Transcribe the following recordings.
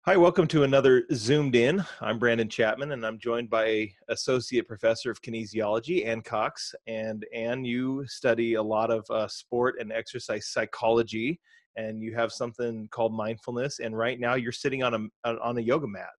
Hi, welcome to another Zoomed In. I'm Brandon Chapman, and I'm joined by Associate Professor of Kinesiology, Ann Cox. And Ann, you study a lot of sport and exercise psychology, and you have something called mindfulness. And right now, you're sitting on a yoga mat.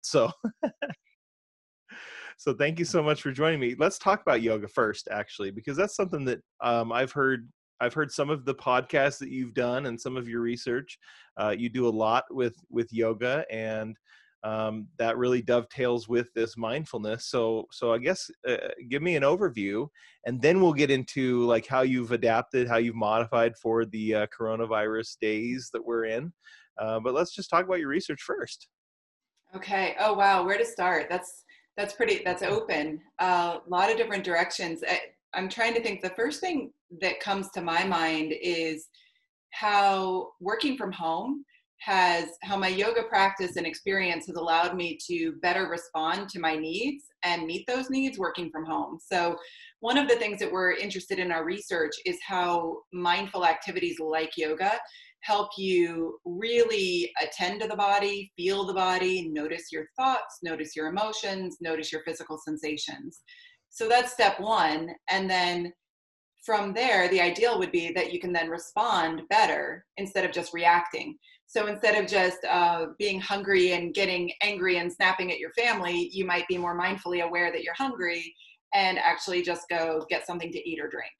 So thank you so much for joining me. Let's talk about yoga first, actually, because that's something that I've heard. I've heard some of the podcasts that you've done and some of your research. You do a lot with yoga, and that really dovetails with this mindfulness. So I guess give me an overview, and then we'll get into like how you've adapted, how you've modified for the coronavirus days that we're in. But let's just talk about your research first. Okay. Oh, wow. Where to start? That's open. A lot of different directions. I'm trying to think. The first thing that comes to my mind is how working from home how my yoga practice and experience has allowed me to better respond to my needs and meet those needs working from home. So one of the things that we're interested in our research is how mindful activities like yoga help you really attend to the body, feel the body, notice your thoughts, notice your emotions, notice your physical sensations. So that's step one. And then from there, the ideal would be that you can then respond better instead of just reacting. So instead of just being hungry and getting angry and snapping at your family, you might be more mindfully aware that you're hungry and actually just go get something to eat or drink.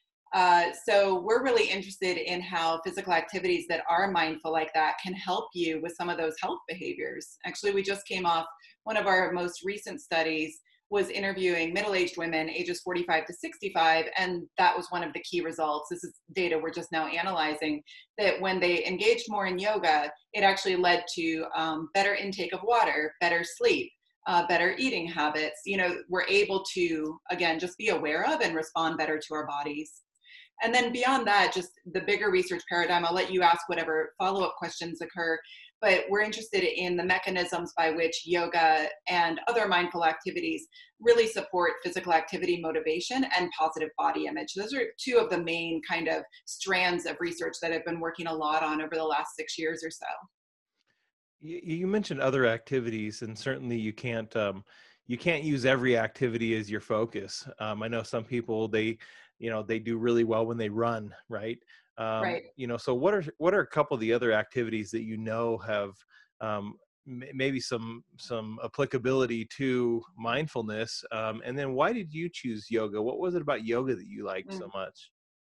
So we're really interested in how physical activities that are mindful like that can help you with some of those health behaviors. Actually, we just came off one of our most recent studies was interviewing middle-aged women ages 45 to 65, and that was one of the key results. This is data we're just now analyzing, that when they engaged more in yoga, it actually led to better intake of water, better sleep, better eating habits. You know, we're able to, again, just be aware of and respond better to our bodies. And then beyond that, just the bigger research paradigm, I'll let you ask whatever follow-up questions occur, but we're interested in the mechanisms by which yoga and other mindful activities really support physical activity motivation and positive body image. Those are two of the main kind of strands of research that I've been working a lot on over the last 6 years or so. You mentioned other activities, and certainly you can't use every activity as your focus. I know some people they do really well when they run, right? Right. So what are a couple of the other activities that have maybe some applicability to mindfulness? And then why did you choose yoga? What was it about yoga that you liked so much?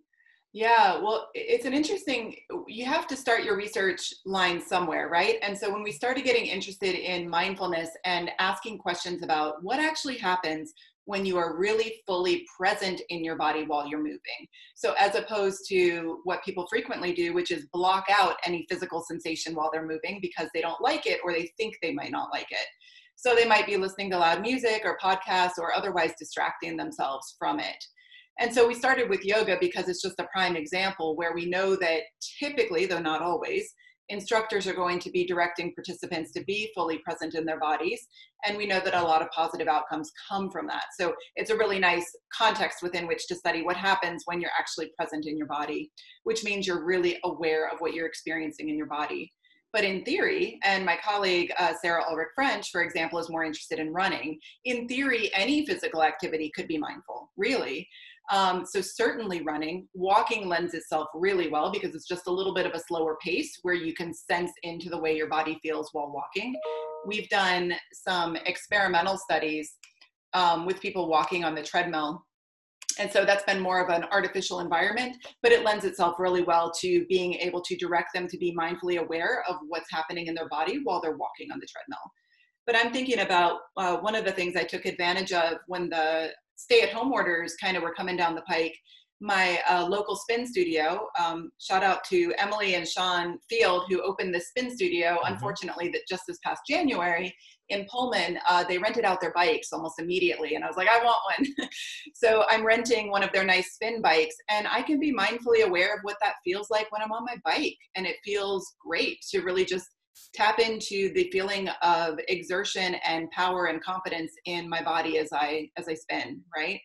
Yeah, well, it's an interesting, you have to start your research line somewhere, right? And so when we started getting interested in mindfulness and asking questions about what actually happens when you are really fully present in your body while you're moving. So as opposed to what people frequently do, which is block out any physical sensation while they're moving because they don't like it or they think they might not like it. So they might be listening to loud music or podcasts or otherwise distracting themselves from it. And so we started with yoga because it's just a prime example where we know that typically, though not always, instructors are going to be directing participants to be fully present in their bodies. And we know that a lot of positive outcomes come from that. So it's a really nice context within which to study what happens when you're actually present in your body, which means you're really aware of what you're experiencing in your body. But in theory, and my colleague Sarah Ulrich French, for example, is more interested in running. In theory, any physical activity could be mindful, really. So certainly running, walking lends itself really well because it's just a little bit of a slower pace where you can sense into the way your body feels while walking. We've done some experimental studies with people walking on the treadmill. And so that's been more of an artificial environment, but it lends itself really well to being able to direct them to be mindfully aware of what's happening in their body while they're walking on the treadmill. But I'm thinking about one of the things I took advantage of when the stay-at-home orders kind of were coming down the pike. My local spin studio, shout out to Emily and Sean Field, who opened the spin studio, Mm-hmm. unfortunately, that just this past January in Pullman, they rented out their bikes almost immediately. And I was like, I want one. So I'm renting one of their nice spin bikes, and I can be mindfully aware of what that feels like when I'm on my bike. And it feels great to really just tap into the feeling of exertion and power and confidence in my body as I spin, right?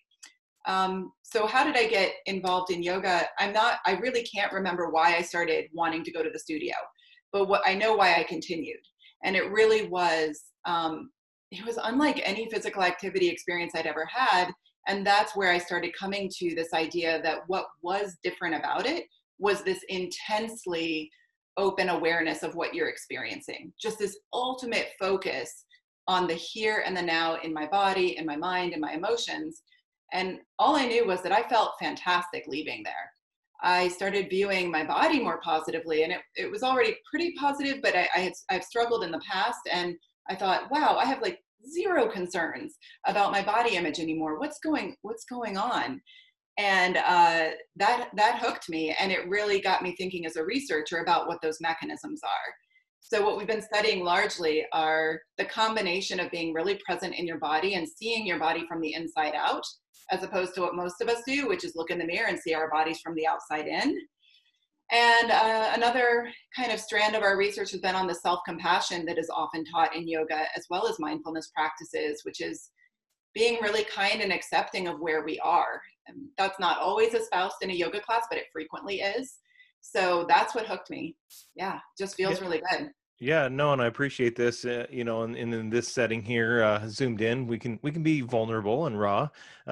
So how did I get involved in yoga? I really can't remember why I started wanting to go to the studio, but what I know why I continued. And it really was, it was unlike any physical activity experience I'd ever had. And that's where I started coming to this idea that what was different about it was this intensely open awareness of what you're experiencing. Just this ultimate focus on the here and the now in my body, in my mind, in my emotions. And all I knew was that I felt fantastic leaving there. I started viewing my body more positively, and it was already pretty positive, but I've struggled in the past, and I thought, wow, I have like zero concerns about my body image anymore. What's going on? And that hooked me, and it really got me thinking as a researcher about what those mechanisms are. So what we've been studying largely are the combination of being really present in your body and seeing your body from the inside out, as opposed to what most of us do, which is look in the mirror and see our bodies from the outside in. And another kind of strand of our research has been on the self-compassion that is often taught in yoga, as well as mindfulness practices, which is being really kind and accepting of where we are. And that's not always espoused in a yoga class, but it frequently is. So that's what hooked me. Yeah, just feels really good. Yeah, no, and I appreciate this. In this setting here, zoomed in, we can be vulnerable and raw.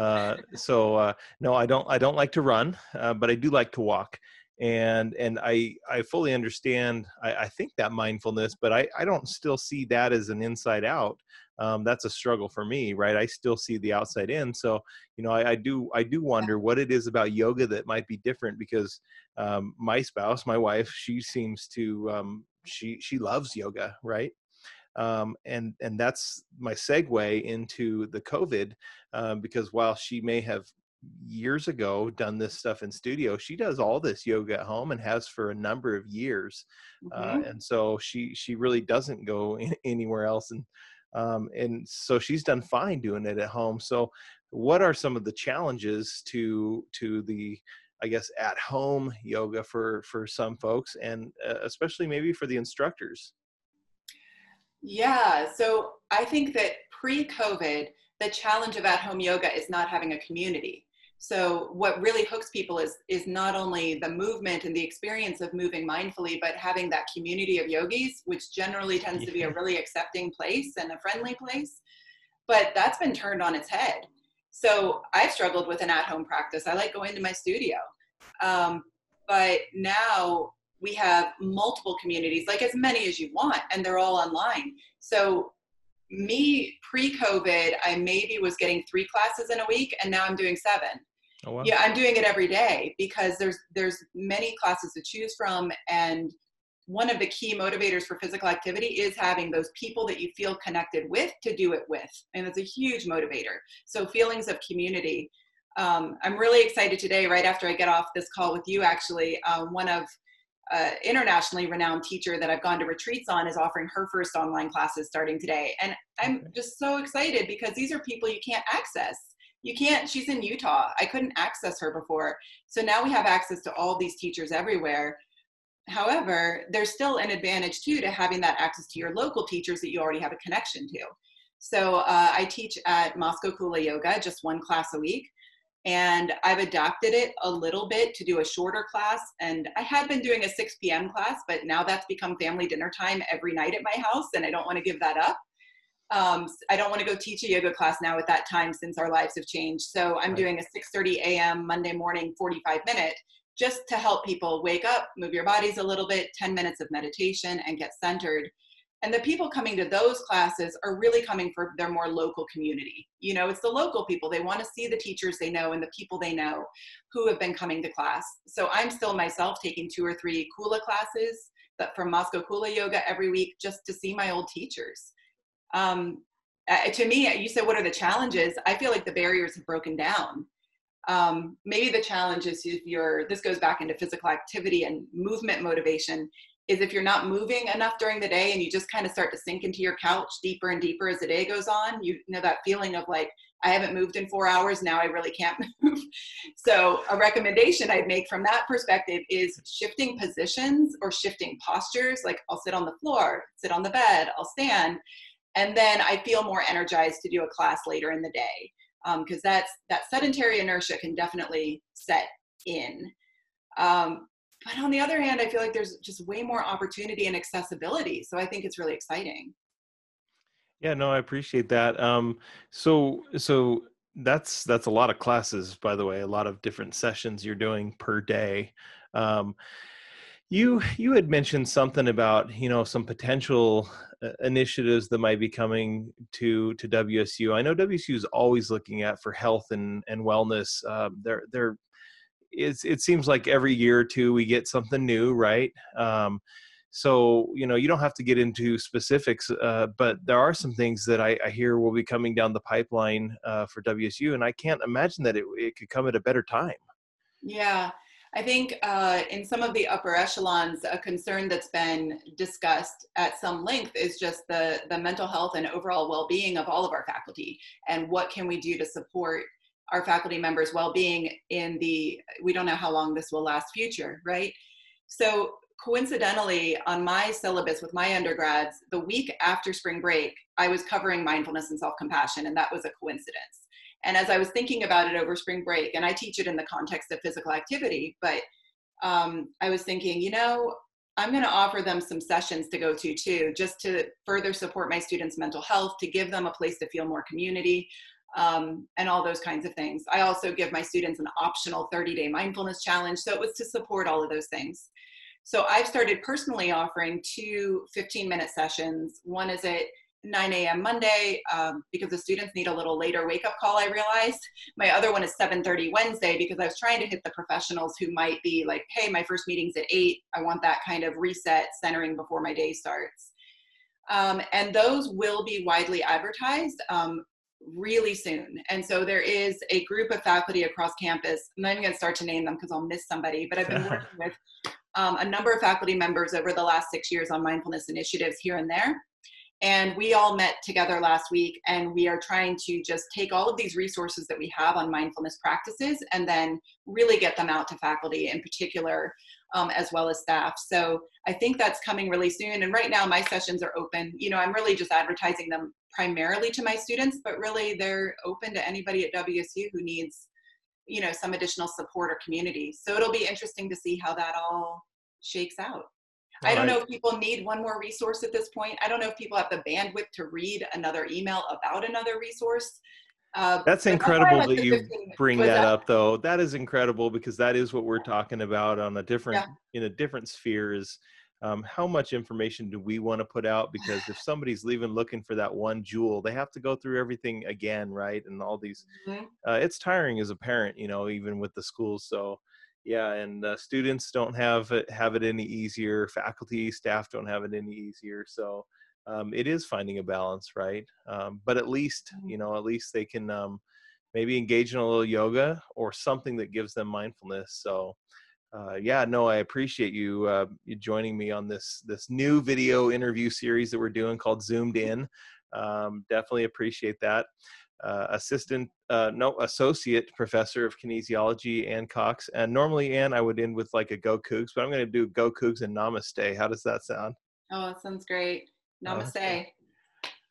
No, I don't like to run, but I do like to walk. And I fully understand. I think that mindfulness, but I don't still see that as an inside out. That's a struggle for me, right? I still see the outside in. So, I do wonder what it is about yoga that might be different, because my spouse, my wife, she seems to she loves yoga, right? And that's my segue into the COVID, because while she may have years ago done this stuff in studio, she does all this yoga at home and has for a number of years. And so she really doesn't go anywhere else. And so she's done fine doing it at home. So what are some of the challenges to the, I guess, at home yoga for some folks, and especially maybe for the instructors? Yeah, so I think that pre-COVID, the challenge of at-home yoga is not having a community. So what really hooks people is not only the movement and the experience of moving mindfully, but having that community of yogis, which generally tends to be a really accepting place and a friendly place. But that's been turned on its head. So I've struggled with an at-home practice. I like going to my studio. But now we have multiple communities, like as many as you want, and they're all online. So me pre-COVID, I maybe was getting 3 classes in a week, and now I'm doing 7. Oh, wow. Yeah, I'm doing it every day because there's many classes to choose from, and one of the key motivators for physical activity is having those people that you feel connected with to do it with, and it's a huge motivator. So feelings of community. I'm really excited today, right after I get off this call with you, actually, one of internationally renowned teacher that I've gone to retreats on is offering her first online classes starting today. And I'm just so excited because these are people you can't access. She's in Utah. I couldn't access her before. So now we have access to all these teachers everywhere. However, there's still an advantage too to having that access to your local teachers that you already have a connection to. So I teach at Moscow Kula Yoga, just 1 class a week. And I've adapted it a little bit to do a shorter class. And I had been doing a 6 p.m. class, but now that's become family dinner time every night at my house, and I don't want to give that up. I don't want to go teach a yoga class now at that time since our lives have changed. So I'm doing a 6:30 a.m. Monday morning, 45-minute, just to help people wake up, move your bodies a little bit, 10 minutes of meditation, and get centered. And the people coming to those classes are really coming for their more local community. It's the local people. They want to see the teachers they know and the people they know who have been coming to class. So I'm still myself taking 2 or 3 Kula classes from Moscow Kula Yoga every week just to see my old teachers. To me, you said, what are the challenges? I feel like the barriers have broken down. Maybe the challenge is this goes back into physical activity and movement motivation, is if you're not moving enough during the day and you just kind of start to sink into your couch deeper and deeper as the day goes on, that feeling of like, I haven't moved in 4 hours, now I really can't move. So a recommendation I'd make from that perspective is shifting positions or shifting postures. Like I'll sit on the floor, sit on the bed, I'll stand, and then I feel more energized to do a class later in the day. Because that sedentary inertia can definitely set in. But on the other hand, I feel like there's just way more opportunity and accessibility. So I think it's really exciting. Yeah, no, I appreciate that. So that's a lot of classes, by the way, a lot of different sessions you're doing per day. Um, you had mentioned something about, some potential initiatives that might be coming to WSU. I know WSU is always looking at for health and wellness. It seems like every year or two we get something new, right? So you don't have to get into specifics, but there are some things that I hear will be coming down the pipeline for WSU, and I can't imagine that it could come at a better time. Yeah, I think in some of the upper echelons, a concern that's been discussed at some length is just the mental health and overall well-being of all of our faculty, and what can we do to support our faculty members' well-being in the, we don't know how long this will last, future, right? So coincidentally, on my syllabus with my undergrads, the week after spring break, I was covering mindfulness and self-compassion, and that was a coincidence. And as I was thinking about it over spring break, and I teach it in the context of physical activity, but I was thinking, I'm going to offer them some sessions to go to too, just to further support my students' mental health, to give them a place to feel more community, and all those kinds of things. I also give my students an optional 30-day mindfulness challenge. So it was to support all of those things. So I've started personally offering 2 15-minute sessions. One is at 9 a.m. Monday, because the students need a little later wake-up call, I realized. My other one is 7:30 Wednesday, because I was trying to hit the professionals who might be like, hey, my first meeting's at 8. I want that kind of reset, centering before my day starts. And those will be widely advertised really soon. And so there is a group of faculty across campus. I'm not even going to start to name them because I'll miss somebody, but I've been working with a number of faculty members over the last 6 years on mindfulness initiatives here and there. And we all met together last week, and we are trying to just take all of these resources that we have on mindfulness practices and then really get them out to faculty in particular, as well as staff. So I think that's coming really soon. And right now my sessions are open. I'm really just advertising them primarily to my students, but really they're open to anybody at WSU who needs, some additional support or community. So it'll be interesting to see how that all shakes out. I don't know if people need one more resource at this point. I don't know if people have the bandwidth to read another email about another resource. That's incredible that you bring that that up, though. That is incredible, because that is what we're talking about on yeah. in a different sphere, is how much information do we want to put out? Because if somebody's leaving looking for that one jewel, they have to go through everything again, right? And all these, it's tiring as a parent, even with the schools. So yeah, and students don't have it any easier. Faculty, staff don't have it any easier. So it is finding a balance, right? But at least they can maybe engage in a little yoga or something that gives them mindfulness. So yeah, no, I appreciate you joining me on this new video interview series that we're doing called Zoomed In. Definitely appreciate that. Associate professor of kinesiology, Ann Cox. And normally, Ann, I would end with like a Go Cougs, but I'm going to do Go Cougs and Namaste. How does that sound? Oh, it sounds great. Namaste.